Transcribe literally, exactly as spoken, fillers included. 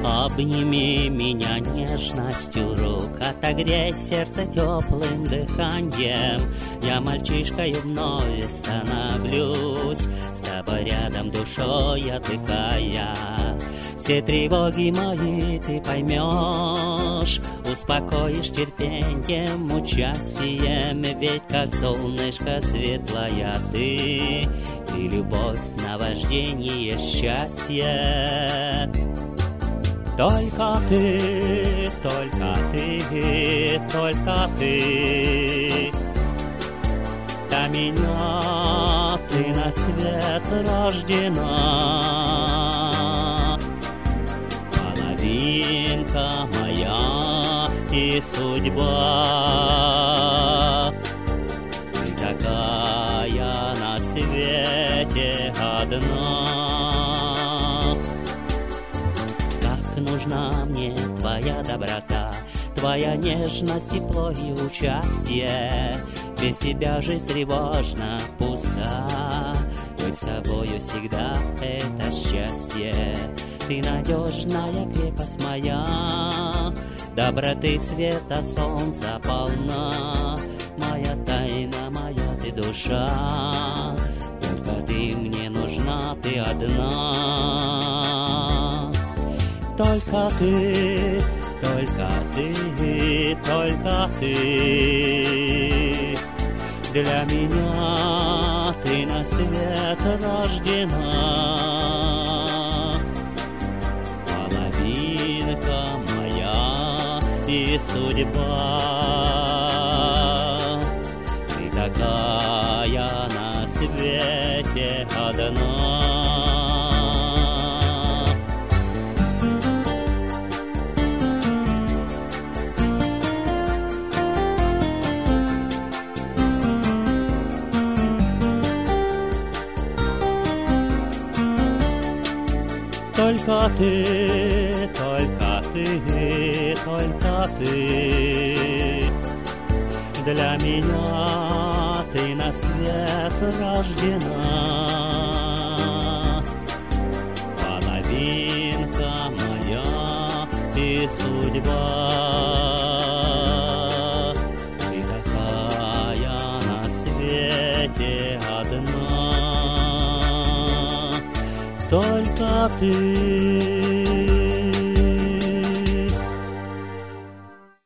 Обними меня нежностью рук, отогрей сердце теплым дыханием. Я мальчишкою вновь становлюсь, с тобой рядом душой отдыхая. Все тревоги мои ты поймешь, успокоишь терпением, участием. Ведь как солнышко светлая ты, и любовь, наваждение, счастье. Только ты, только ты, только ты. Для меня ты на свет рождена. Половинка моя и судьба. Ты такая на свете одна. Нужна мне твоя доброта, твоя нежность, тепло и участие. Без тебя жизнь тревожна, пуста. Быть с тобою всегда это счастье. Ты надежная крепость моя, доброты, света, солнца полна. Моя тайна, моя ты душа, только ты мне нужна, ты одна. Только ты, только ты, только ты. Для меня ты на свет рождена. Половинка моя и судьба. Ты такая на свете одна. Только ты, только ты, только ты. Для меня ты на свет рождена. Половинка моя и судьба. Ты такая на свете одна. Только ты.